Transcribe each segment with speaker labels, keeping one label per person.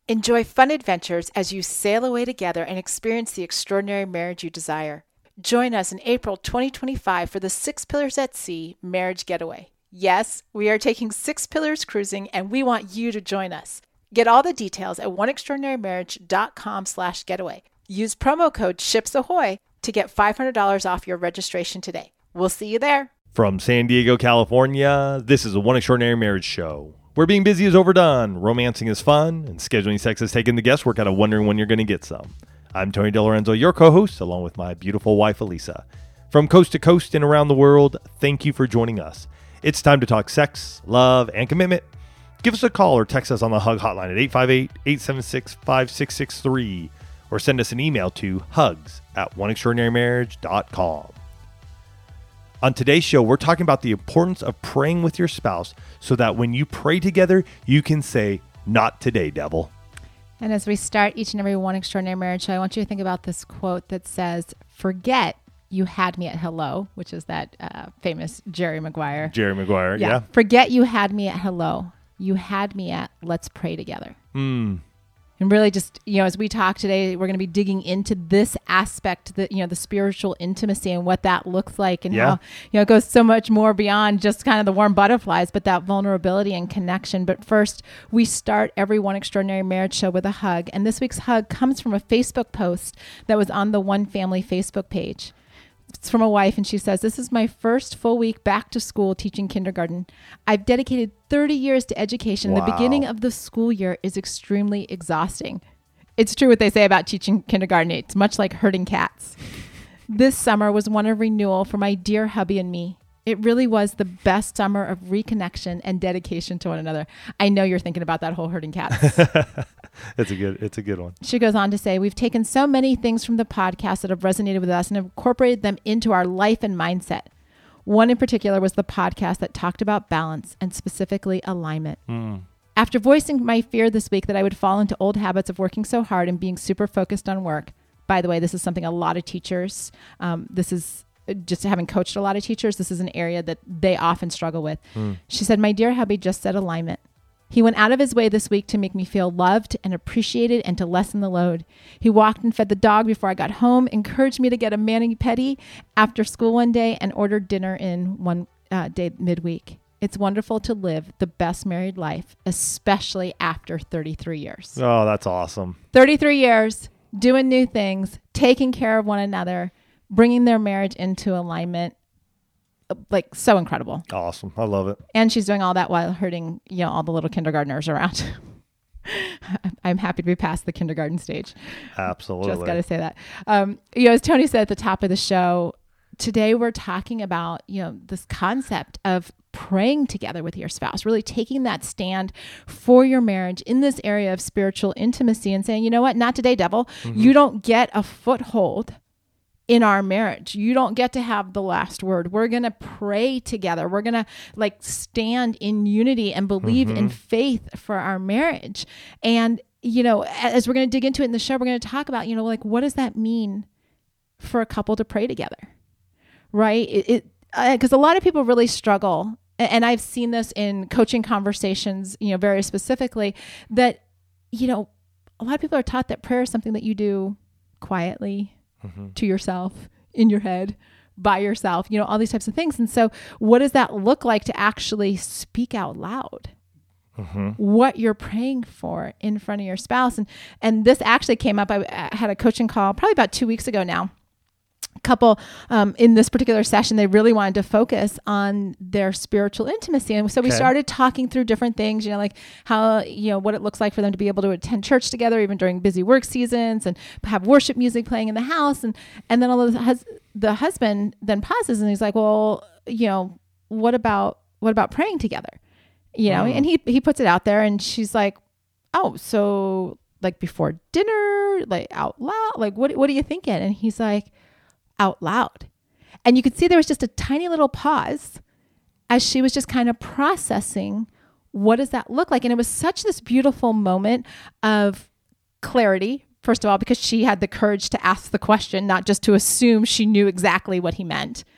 Speaker 1: Enjoy fun adventures as you sail away together and experience the extraordinary marriage you desire. Join us in April 2025 for the Six Pillars at Sea Marriage Getaway. Yes, we are taking 6 Pillars cruising, and we want you to join us. Get all the details at oneextraordinarymarriage.com/getaway. Use promo code SHIPSAHOY to get $500 off your registration today. We'll see you there.
Speaker 2: From San Diego, California, this is a One Extraordinary Marriage show. Where being busy is overdone, romancing is fun, and scheduling sex is taking the guesswork out of wondering when you're going to get some. I'm Tony DeLorenzo, your co-host, along with my beautiful wife, Elisa. From coast to coast and around the world, thank you for joining us. It's time to talk sex, love, and commitment. Give us a call or text us on the HUG hotline at 858-876-5663 or send us an email to hugs@oneextraordinarymarriage.com. On today's show, we're talking about the importance of praying with your spouse so that when you pray together, you can say, "Not today, devil."
Speaker 1: And as we start each and every One Extraordinary Marriage show, I want you to think about this quote that says, "Forget you had me at hello," which is that famous Jerry Maguire.
Speaker 2: Jerry Maguire, yeah.
Speaker 1: Forget you had me at hello. You had me at let's pray together. And really just, as we talk today, we're going to be digging into this aspect, the spiritual intimacy and what that looks like and how, it goes so much more beyond just kind of the warm butterflies, but that vulnerability and connection. But first, we start every One Extraordinary Marriage show with a hug. And this week's hug comes from a Facebook post that was on the One Family Facebook page. It's from a wife, and she says, "This is my first full week back to school teaching kindergarten. I've dedicated 30 years to education.
Speaker 2: Wow.
Speaker 1: The beginning of the school year is extremely exhausting. It's true what they say about teaching kindergarten. It's much like herding cats. This summer was one of renewal for my dear hubby and me. It really was the best summer of reconnection and dedication to one another." I know you're thinking about that whole herding cats.
Speaker 2: It's a good one.
Speaker 1: She goes on to say, "We've taken so many things from the podcast that have resonated with us and incorporated them into our life and mindset. One in particular was the podcast that talked about balance and specifically alignment. After voicing my fear this week that I would fall into old habits of working so hard and being super focused on work," by the way, this is something a lot of teachers, this is just having coached a lot of teachers, this is an area that they often struggle with. She said, "My dear hubby just said alignment. He went out of his way this week to make me feel loved and appreciated and to lessen the load. He walked and fed the dog before I got home, encouraged me to get a mani-pedi after school one day, and ordered dinner in one day midweek. It's wonderful to live the best married life, especially after 33 years.
Speaker 2: Oh, that's awesome.
Speaker 1: 33 years, doing new things, taking care of one another, bringing their marriage into alignment. Like, so incredible.
Speaker 2: Awesome. I love it. And
Speaker 1: she's doing all that while herding, all the little kindergartners around. I'm happy to be past the kindergarten stage.
Speaker 2: Absolutely.
Speaker 1: Just got to say that. As Tony said at the top of the show, today we're talking about, this concept of praying together with your spouse, really taking that stand for your marriage in this area of spiritual intimacy and saying, you know what, not today, devil. You don't get a foothold in our marriage. You don't get to have the last word. We're going to pray together. We're going to stand in unity and believe in faith for our marriage. And, as we're going to dig into it in the show, we're going to talk about, what does that mean for a couple to pray together? Right? Because a lot of people really struggle. And I've seen this in coaching conversations, very specifically, that, a lot of people are taught that prayer is something that you do quietly, to yourself, in your head, by yourself, all these types of things. And so what does that look like to actually speak out loud? What you're praying for in front of your spouse. And this actually came up. I had a coaching call probably about 2 weeks ago now. Couple in this particular session, they really wanted to focus on their spiritual intimacy. And so we started talking through different things, like how, what it looks like for them to be able to attend church together, even during busy work seasons, and have worship music playing in the house. And then all of the husband then pauses and he's like, well, what about praying together? And he puts it out there and she's like, oh, so like before dinner, like out loud, like, what are you thinking? And he's like, out loud. And you could see there was just a tiny little pause as she was just kind of processing, what does that look like? And it was such this beautiful moment of clarity, first of all, because she had the courage to ask the question, not just to assume she knew exactly what he meant.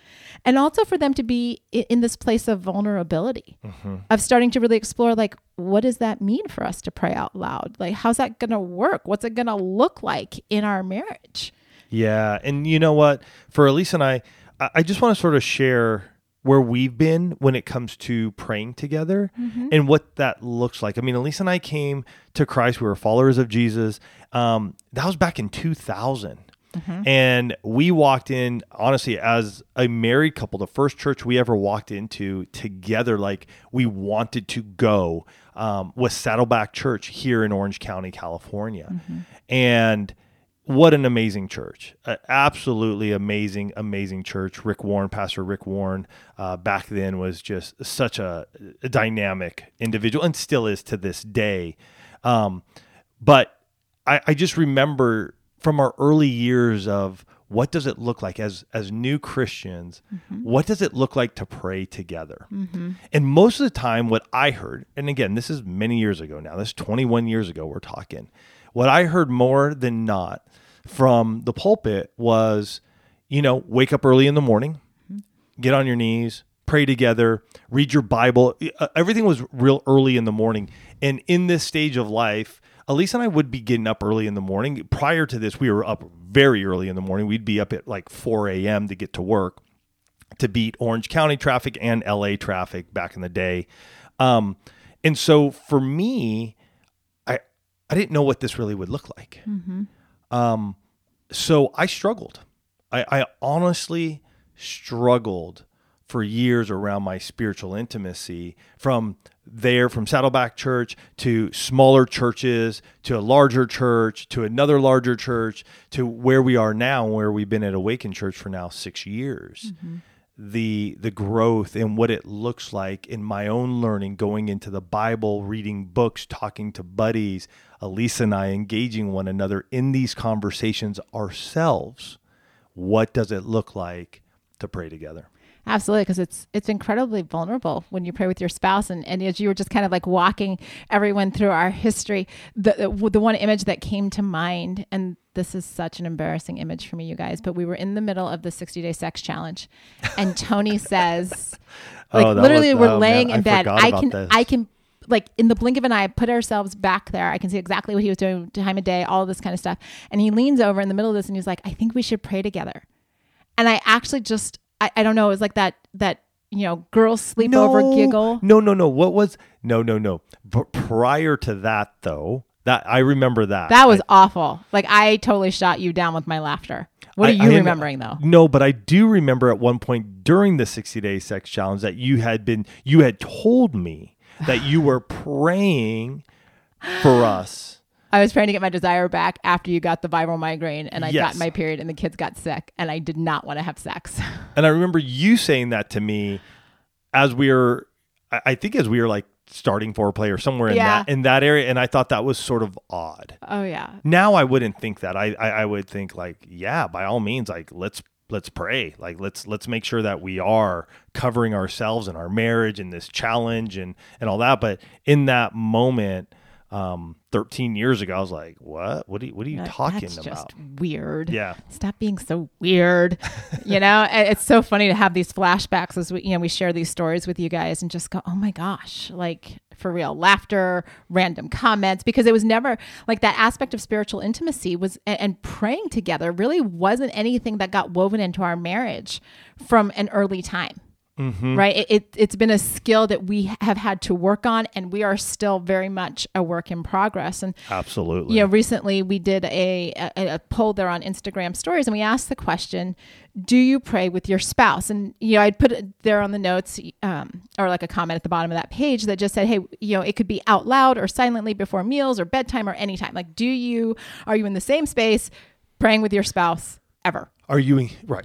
Speaker 1: And also for them to be in this place of vulnerability, of starting to really explore, like, what does that mean for us to pray out loud? Like, how's that going to work? What's it going to look like in our marriage?
Speaker 2: Yeah. And you know what? For Elise and I just want to sort of share where we've been when it comes to praying together and what that looks like. I mean, Elise and I came to Christ. We were followers of Jesus. That was back in 2000. And we walked in, honestly, as a married couple, the first church we ever walked into together, like we wanted to go, was Saddleback Church here in Orange County, California. And what an amazing church. Absolutely amazing, amazing church. Pastor Rick Warren, back then was just such a dynamic individual and still is to this day. But I just remember from our early years of what does it look like as new Christians, what does it look like to pray together? And most of the time what I heard, and again, this is many years ago now, this is 21 years ago we're talking, what I heard more than not from the pulpit was, wake up early in the morning, get on your knees, pray together, read your Bible. Everything was real early in the morning. And in this stage of life, Elise and I would be getting up early in the morning. Prior to this, we were up very early in the morning. We'd be up at like 4 a.m. to get to work to beat Orange County traffic and LA traffic back in the day. And so for me, I didn't know what this really would look like. So I struggled. I honestly struggled for years around my spiritual intimacy from Saddleback Church to smaller churches, to a larger church, to another larger church, to where we are now, where we've been at Awaken Church for now 6 years. The growth and what it looks like in my own learning, going into the Bible, reading books, talking to buddies, Elise and I engaging one another in these conversations ourselves. What does it look like to pray together?
Speaker 1: Absolutely, because it's incredibly vulnerable when you pray with your spouse. And as you were just kind of like walking everyone through our history, the one image that came to mind, and this is such an embarrassing image for me, you guys, but we were in the middle of the 60-day sex challenge, and Tony says, we're laying in bed. I can, like in the blink of an eye, put ourselves back there. I can see exactly what he was doing, time of day, all of this kind of stuff. And he leans over in the middle of this and he's like, I think we should pray together. And I actually just, I don't know. It was like that girls sleepover giggle.
Speaker 2: No. What was, no. But prior to that though, that I remember
Speaker 1: that was awful. Like I totally shot you down with my laughter. What are you remembering though?
Speaker 2: No, but I do remember at one point during the 60-day sex challenge that you had told me that you were praying for us.
Speaker 1: I was trying to get my desire back after you got the viral migraine and I got my period and the kids got sick and I did not want to have sex.
Speaker 2: And I remember you saying that to me as we were like starting foreplay or somewhere in that area. And I thought that was sort of odd.
Speaker 1: Oh yeah.
Speaker 2: Now I wouldn't think that. I would think like, yeah, by all means, like let's pray. Like let's make sure that we are covering ourselves and our marriage and this challenge and all that. But in that moment, 13 years ago, I was like, what are you talking
Speaker 1: that's
Speaker 2: about?
Speaker 1: Just weird.
Speaker 2: Yeah.
Speaker 1: Stop being so weird. It's so funny to have these flashbacks as we share these stories with you guys and just go, oh my gosh, like for real, laughter, random comments, because it was never like that aspect of spiritual intimacy and praying together really wasn't anything that got woven into our marriage from an early time. Right. It's been a skill that we have had to work on, and we are still very much a work in progress. And
Speaker 2: absolutely,
Speaker 1: recently we did a poll there on Instagram stories, and we asked the question, do you pray with your spouse? And, I'd put it there on the notes, or like a comment at the bottom of that page that just said, hey, it could be out loud or silently before meals or bedtime or anytime. Like, are you in the same space praying with your spouse ever?
Speaker 2: Are you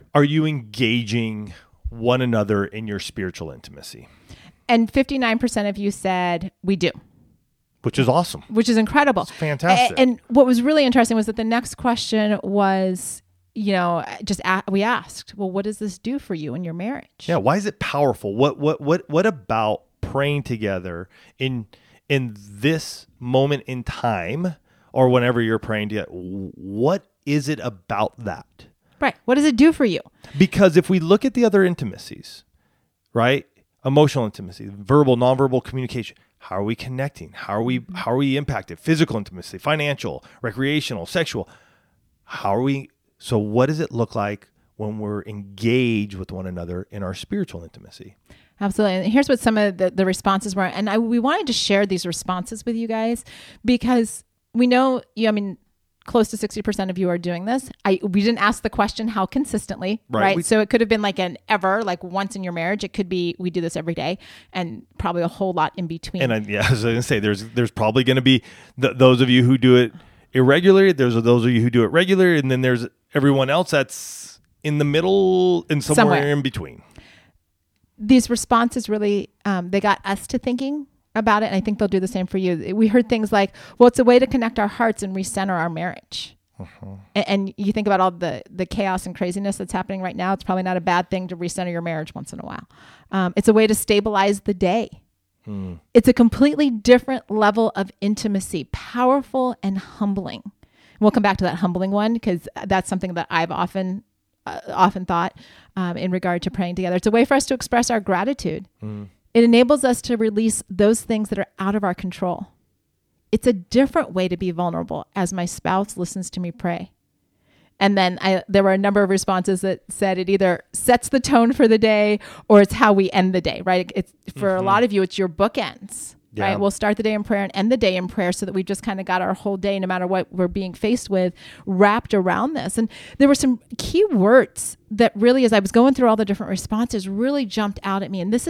Speaker 2: engaging one another in your spiritual intimacy?
Speaker 1: And 59% of you said we do.
Speaker 2: Which is awesome.
Speaker 1: Which is incredible.
Speaker 2: It's fantastic.
Speaker 1: And what was really interesting was that the next question was, we asked, well, what does this do for you in your marriage?
Speaker 2: Yeah. Why is it powerful? What about praying together in this moment in time or whenever you're praying together? What is it about that
Speaker 1: Right. What does it do for you?
Speaker 2: Because if we look at the other intimacies, right? Emotional intimacy, verbal, nonverbal communication. How are we connecting? How are we impacted? Physical intimacy, financial, recreational, sexual. So what does it look like when we're engaged with one another in our spiritual intimacy?
Speaker 1: Absolutely. And here's what some of the responses were. And we wanted to share these responses with you guys because we know, close to 60% of you are doing this. We didn't ask the question how consistently, right? So it could have been like like once in your marriage. It could be we do this every day, and probably a whole lot in between.
Speaker 2: And I was going to say, there's probably going to be those of you who do it irregularly. There's those of you who do it regularly, and then there's everyone else that's in the middle and somewhere in between.
Speaker 1: These responses really they got us to thinking about it, and I think they'll do the same for you. We heard things like, well, it's a way to connect our hearts and recenter our marriage. And you think about all the chaos and craziness that's happening right now. It's probably not a bad thing to recenter your marriage once in a while. It's a way to stabilize the day. It's a completely different level of intimacy, powerful and humbling. We'll come back to that humbling one because that's something that I've often thought in regard to praying together. It's a way for us to express our gratitude. It enables us to release those things that are out of our control. It's a different way to be vulnerable as my spouse listens to me pray. And then there were a number of responses that said it either sets the tone for the day or it's how we end the day, right? It's for a lot of you, it's your bookends, right? We'll start the day in prayer and end the day in prayer so that we've just kind of got our whole day, no matter what we're being faced with, wrapped around this. And there were some key words that really, as I was going through all the different responses, really jumped out at me. And this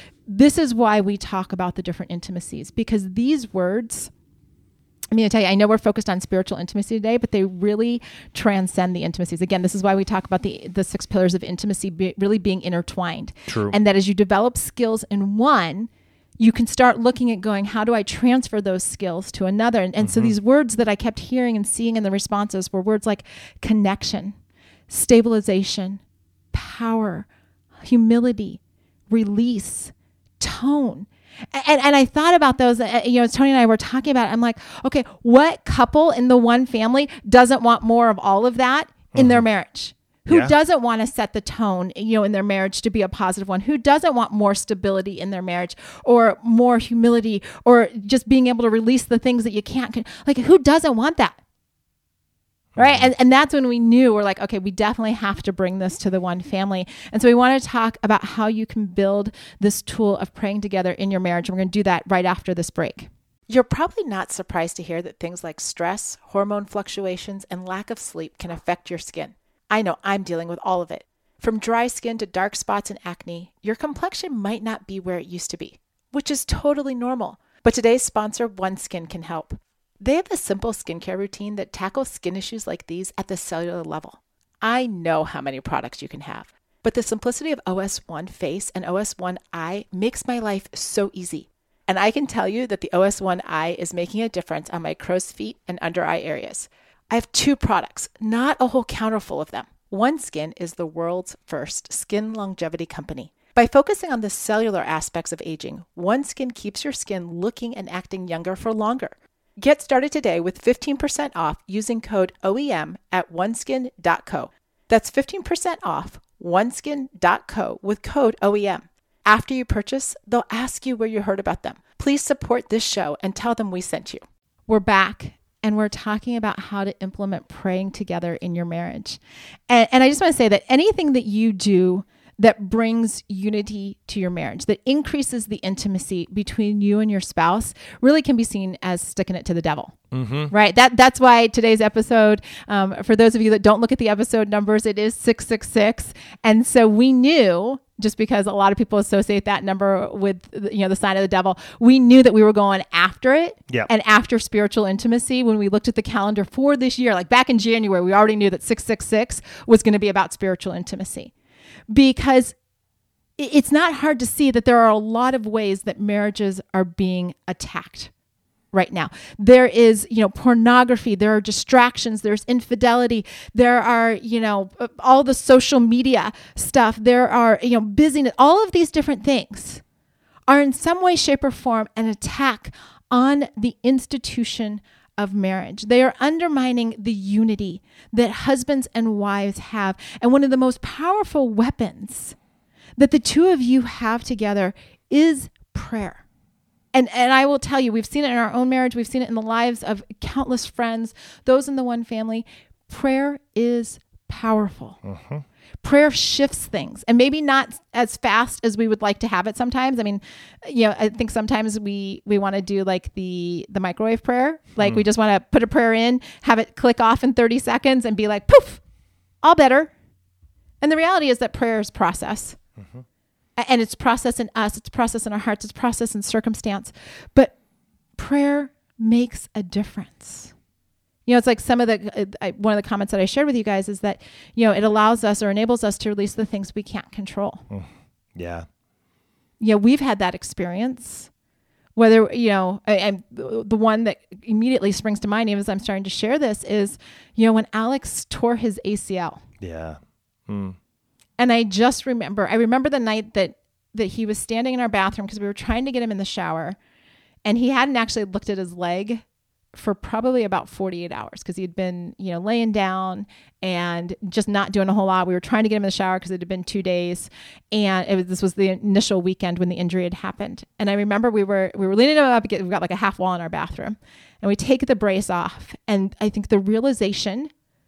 Speaker 1: is why we talk about the different intimacies, because these words, I'm going to tell you, I know we're focused on spiritual intimacy today, but they really transcend the intimacies. Again, this is why we talk about the 6 pillars of intimacy really being intertwined.
Speaker 2: True.
Speaker 1: And that as you develop skills in one, you can start looking at going, how do I transfer those skills to another? And so these words that I kept hearing and seeing in the responses were words like connection, stabilization, power, humility, release, tone. And I thought about those, Tony and I were talking about it. I'm like, okay, what couple in the one family doesn't want more of all of that in their marriage? Who doesn't want to set the tone, in their marriage to be a positive one? Who doesn't want more stability in their marriage or more humility or just being able to release the things that you can't, like, who doesn't want that? Right. And that's when we knew we're like, okay, we definitely have to bring this to the one family. And so we want to talk about how you can build this tool of praying together in your marriage. And we're going to do that right after this break. You're probably not surprised to hear that things like stress, hormone fluctuations, and lack of sleep can affect your skin. I know I'm dealing with all of it. From dry skin to dark spots and acne, your complexion might not be where it used to be, which is totally normal. But today's sponsor, OneSkin, can help. They have a simple skincare routine that tackles skin issues like these at the cellular level. I know how many products you can have, but the simplicity of OS1 Face and OS1 Eye makes my life so easy. And I can tell you that the OS1 Eye is making a difference on my crow's feet and under eye areas. I have 2 products, not a whole counter full of them. OneSkin is the world's first skin longevity company. By focusing on the cellular aspects of aging, OneSkin keeps your skin looking and acting younger for longer. Get started today with 15% off using code OEM at oneskin.co. That's 15% off oneskin.co with code OEM. After you purchase, they'll ask you where you heard about them. Please support this show and tell them we sent you. We're back and we're talking about how to implement praying together in your marriage. And I just want to say that anything that you do that brings unity to your marriage, that increases the intimacy between you and your spouse, really can be seen as sticking it to the devil, right? That's why today's episode, for those of you that don't look at the episode numbers, it is 666. And so we knew, just because a lot of people associate that number with, the sign of the devil, we knew that we were going after it and after spiritual intimacy. When we looked at the calendar for this year, like back in January, we already knew that 666 was going to be about spiritual intimacy. Because it's not hard to see that there are a lot of ways that marriages are being attacked right now. There is, pornography, there are distractions, there's infidelity, there are, all the social media stuff, there are, busyness, all of these different things are in some way, shape, or form an attack on the institution of marriage. They are undermining the unity that husbands and wives have. And one of the most powerful weapons that the two of you have together is prayer. And I will tell you, we've seen it in our own marriage. We've seen it in the lives of countless friends, those in the one family. Prayer is powerful. Prayer shifts things, and maybe not as fast as we would like to have it sometimes. I mean, I think sometimes we want to do like the microwave prayer. Like we just want to put a prayer in, have it click off in 30 seconds and be like, poof, all better. And the reality is that prayer is process. And it's process in us, it's process in our hearts, it's process in circumstance. But prayer makes a difference. It's like some of one of the comments that I shared with you guys is that, it allows us or enables us to release the things we can't control.
Speaker 2: Yeah.
Speaker 1: We've had that experience. Whether, and the one that immediately springs to mind, even as I'm starting to share this, is, when Alex tore his ACL.
Speaker 2: Yeah.
Speaker 1: And I remember the night that he was standing in our bathroom because we were trying to get him in the shower, and he hadn't actually looked at his leg for probably about 48 hours because he'd been, laying down and just not doing a whole lot. We were trying to get him in the shower because it had been 2 days. And this was the initial weekend when the injury had happened. And I remember we were leaning him up. We've got like a half wall in our bathroom, and we take the brace off. And I think the realization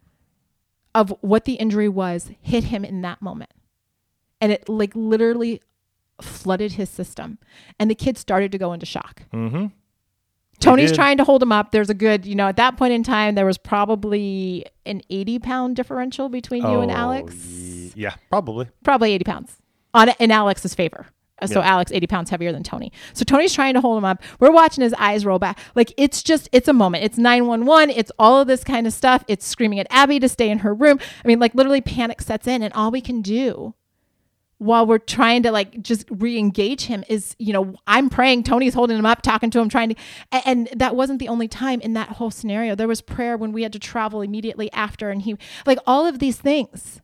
Speaker 1: of what the injury was hit him in that moment. And it like literally flooded his system. And the kid started to go into shock. Tony's trying to hold him up. There's a good, at that point in time, there was probably an 80-pound differential between you and Alex.
Speaker 2: Yeah, probably.
Speaker 1: Probably 80 pounds in Alex's favor. So Alex, 80 pounds heavier than Tony. So Tony's trying to hold him up. We're watching his eyes roll back. Like, it's a moment. It's 911. It's all of this kind of stuff. It's screaming at Abby to stay in her room. I mean, like literally panic sets in, and all we can do while we're trying to like just re-engage him is, I'm praying, Tony's holding him up, talking to him, and that wasn't the only time in that whole scenario. There was prayer when we had to travel immediately after, and he, like all of these things.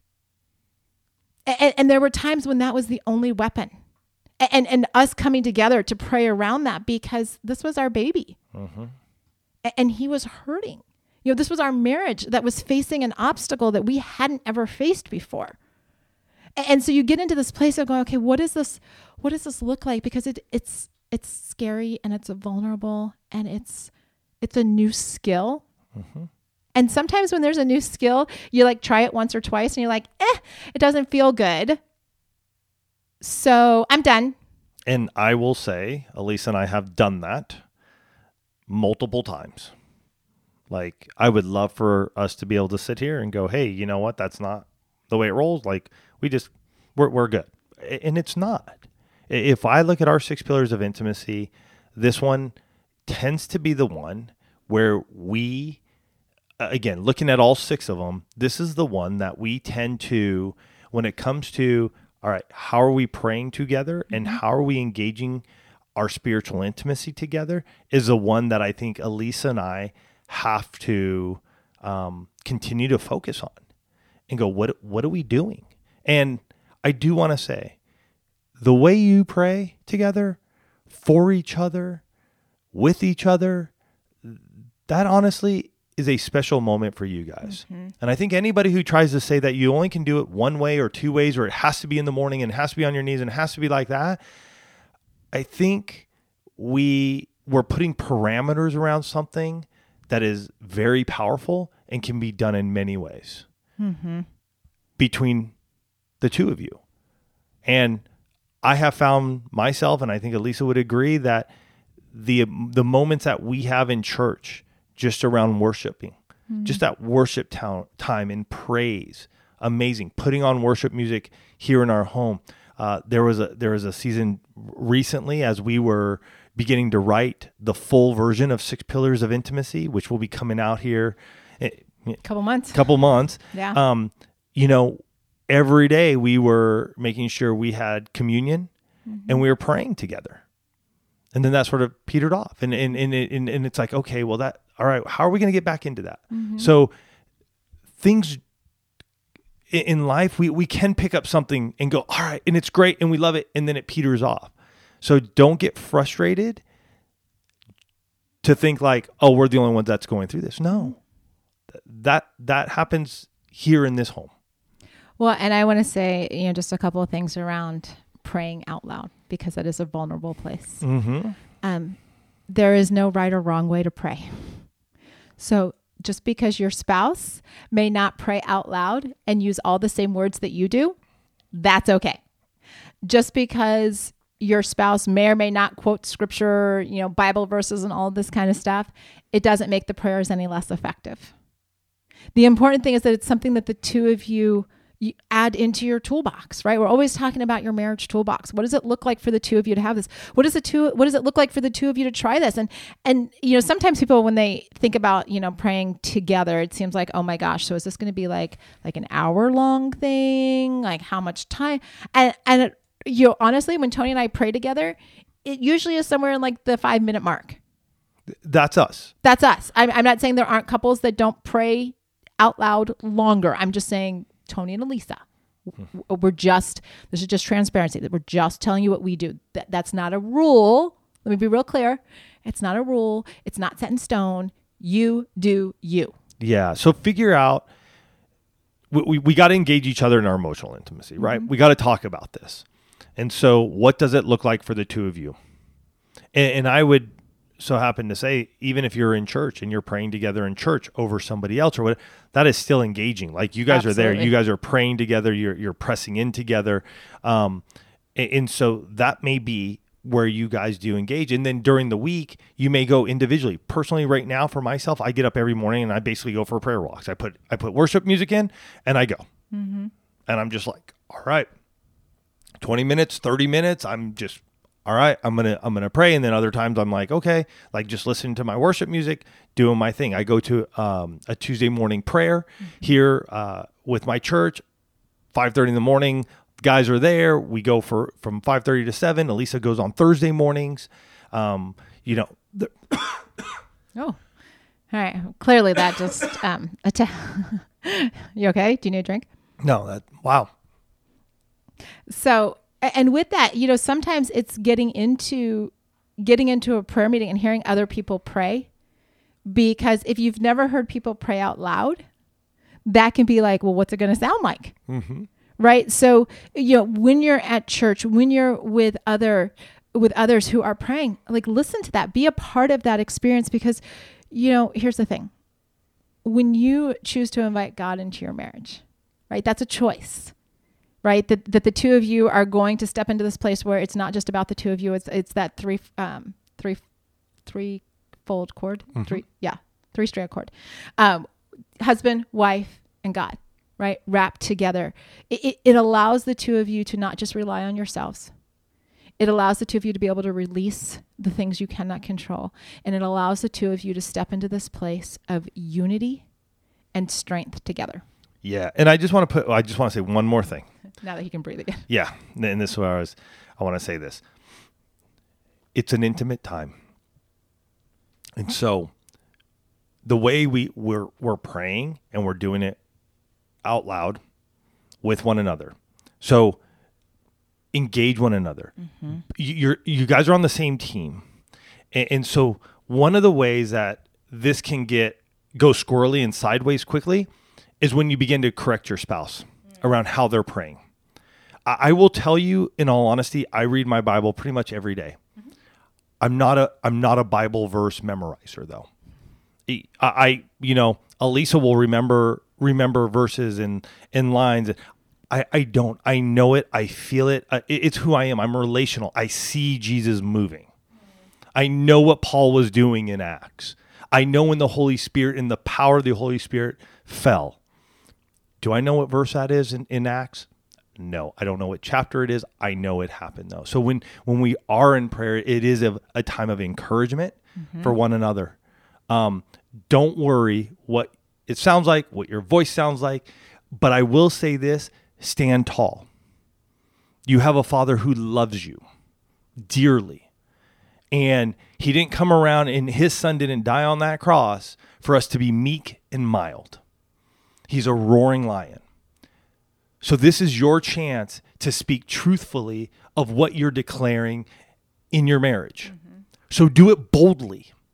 Speaker 1: And there were times when that was the only weapon. And us coming together to pray around that because this was our baby. And he was hurting. This was our marriage that was facing an obstacle that we hadn't ever faced before. And so you get into this place of going, okay, what does this look like? Because it's scary and it's vulnerable and it's a new skill. And sometimes when there's a new skill, you like try it once or twice and you're like, it doesn't feel good. So I'm done.
Speaker 2: And I will say, Elisa and I have done that multiple times. Like, I would love for us to be able to sit here and go, hey, you know what? That's not the way it rolls. Like, we're good. And it's not. If I look at our 6 pillars of intimacy, this one tends to be the one where we, again, looking at all 6 of them, this is the one that we tend to, when it comes to, all right, how are we praying together and how are we engaging our spiritual intimacy together, is the one that I think Elisa and I have to continue to focus on and go, what are we doing? And I do want to say, the way you pray together for each other, with each other, that honestly is a special moment for you guys. And I think anybody who tries to say that you only can do it one way or 2 ways, or it has to be in the morning and it has to be on your knees and it has to be like that, I think we're putting parameters around something that is very powerful and can be done in many ways between the two of you. And I have found myself, and I think Elisa would agree, that the moments that we have in church just around worshiping, just that worship time and praise, amazing. Putting on worship music here in our home. There was a season recently as we were beginning to write the full version of 6 Pillars of Intimacy, which will be coming out here
Speaker 1: couple months.
Speaker 2: Yeah. Every day we were making sure we had communion and we were praying together. And then that sort of petered off. And it's like, okay, well, all right, how are we going to get back into that? So things in life, we can pick up something and go, all right, and it's great and we love it, and then it peters off. So don't get frustrated. to think like, oh, we're the only ones that's going through this. No, that happens here in this home.
Speaker 1: Well, and I want to say, just a couple of things around praying out loud, because that is a vulnerable place. There is no right or wrong way to pray. So just because your spouse may not pray out loud and use all the same words that you do, that's okay. Just because your spouse may or may not quote scripture, Bible verses and all this kind of stuff, it doesn't make the prayers any less effective. The important thing is that it's something that the two of you add into your toolbox, right? We're always talking about your marriage toolbox. What does it look like for the two of you to have this? What does it look like for the two of you to try this? And sometimes people, when they think about, praying together, it seems like, oh my gosh, so is this going to be like an hour-long thing? Like how much time? And honestly, when Tony and I pray together, it usually is somewhere in like the 5-minute mark.
Speaker 2: That's us.
Speaker 1: That's us. I'm not saying there aren't couples that don't pray out loud longer. I'm just saying Tony and Elisa, this is just transparency, that we're just telling you what we do. That's not a rule. Let me be real clear. It's not a rule. It's not set in stone. You do you.
Speaker 2: Yeah. So figure out, we got to engage each other in our emotional intimacy, right? We got to talk about this. And so what does it look like for the two of you? And I would so happen to say, even if you're in church and you're praying together in church over somebody else or whatever, that is still engaging. Like you guys
Speaker 1: Absolutely.
Speaker 2: are there, you guys are praying together, you're pressing in together. And so that may be where you guys do engage. And then during the week, you may go individually. Personally, right now for myself, I get up every morning and I basically go for prayer walks. I put worship music in and I go. And I'm just like, all right, 20 minutes, 30 minutes. I'm just, all right, I'm gonna pray. And then other times I'm like, okay, like just listening to my worship music, doing my thing. I go to a Tuesday morning prayer here with my church, 5:30 in the morning. Guys are there. We go from 5:30 to 7. Elisa goes on Thursday mornings.
Speaker 1: Oh, all right. Clearly that just you okay? Do you need a drink?
Speaker 2: No, wow.
Speaker 1: So, and with that, sometimes it's getting into a prayer meeting and hearing other people pray, because if you've never heard people pray out loud, that can be like, well, what's it going to sound like? Right? So, when you're at church, when you're with others who are praying, like listen to that, be a part of that experience, because, here's the thing. When you choose to invite God into your marriage, right? That's a choice. Right? That the two of you are going to step into this place where it's not just about the two of you. It's that three-fold cord. Three-strand cord. Husband, wife, and God, right? Wrapped together. It allows the two of you to not just rely on yourselves. It allows the two of you to be able to release the things you cannot control. And it allows the two of you to step into this place of unity and strength together.
Speaker 2: Yeah. And I just want to say one more thing.
Speaker 1: Now that he can breathe again.
Speaker 2: Yeah. And this is where I want to say this. It's an intimate time. And so the way we're praying and we're doing it out loud with one another. So engage one another. You guys are on the same team. And so one of the ways that this can go squirrely and sideways quickly is when you begin to correct your spouse around how they're praying. I will tell you, in all honesty, I read my Bible pretty much every day. I'm not a Bible verse memorizer though. Elisa will remember verses and lines. I don't. I know it. I feel it. It's who I am. I'm relational. I see Jesus moving. I know what Paul was doing in Acts. I know when the Holy Spirit and the power of the Holy Spirit fell. Do I know what verse that is in Acts? No, I don't know what chapter it is. I know it happened though. So when we are in prayer, it is a time of encouragement for one another. Don't worry what it sounds like, what your voice sounds like, but I will say this, stand tall. You have a Father who loves you dearly. And he didn't come around and his son didn't die on that cross for us to be meek and mild. He's a roaring lion. So this is your chance to speak truthfully of what you're declaring in your marriage. So do it boldly.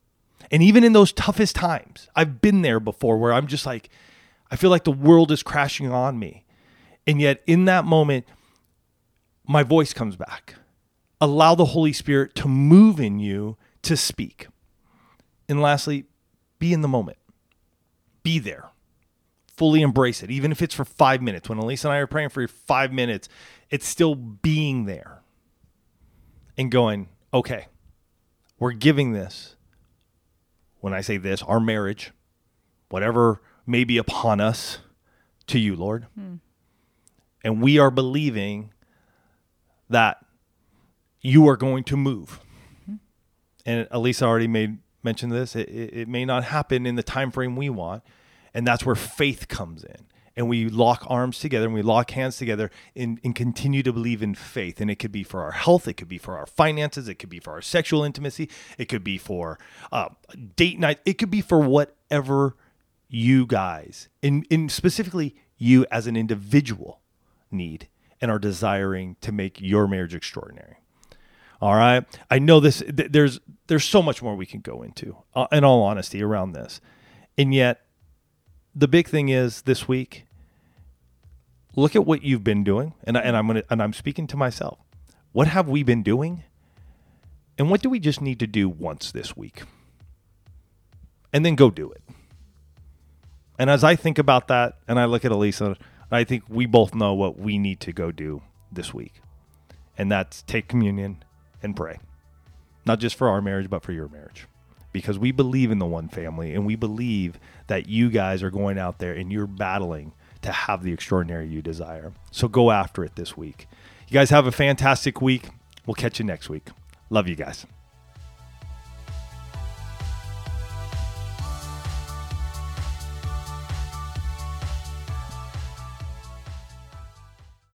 Speaker 2: And even in those toughest times, I've been there before where I'm just like, I feel like the world is crashing on me. And yet in that moment, my voice comes back. Allow the Holy Spirit to move in you to speak. And lastly, be in the moment. Be there. Fully embrace it. Even if it's for 5 minutes. When Elisa and I are praying for 5 minutes, it's still being there. And going, okay, we're giving this. When I say this, our marriage, whatever may be upon us, to you, Lord. And we are believing that you are going to move. And Elisa already mentioned this. It may not happen in the time frame we want. And that's where faith comes in. And we lock arms together and we lock hands together and continue to believe in faith. And it could be for our health. It could be for our finances. It could be for our sexual intimacy. It could be for date night. It could be for whatever you guys, in specifically you as an individual, need and are desiring to make your marriage extraordinary. All right. I know there's so much more we can go into, in all honesty, around this. And yet, the big thing is this week, look at what you've been doing, and I'm speaking to myself. What have we been doing? And what do we just need to do once this week? And then go do it. And as I think about that, and I look at Elisa, I think we both know what we need to go do this week. And that's take communion and pray. Not just for our marriage, but for your marriage. Because we believe in the one family, and we believe that you guys are going out there and you're battling to have the extraordinary you desire. So go after it this week. You guys have a fantastic week. We'll catch you next week. Love you guys.